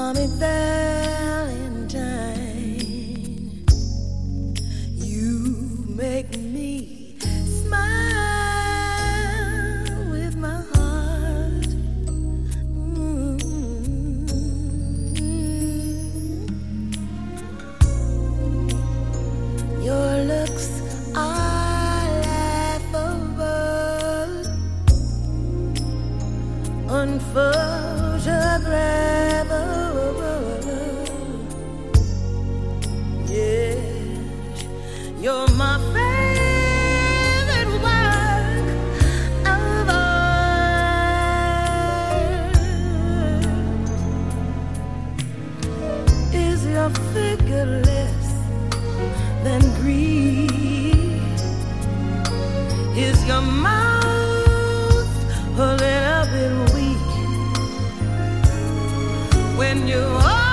me Valentine. You make me smile with my heart. Your looks are laughable, unphotographable. Yes, you're my favorite work of art. Is your figure less than Greek? Is your mouth a little bit weak when you are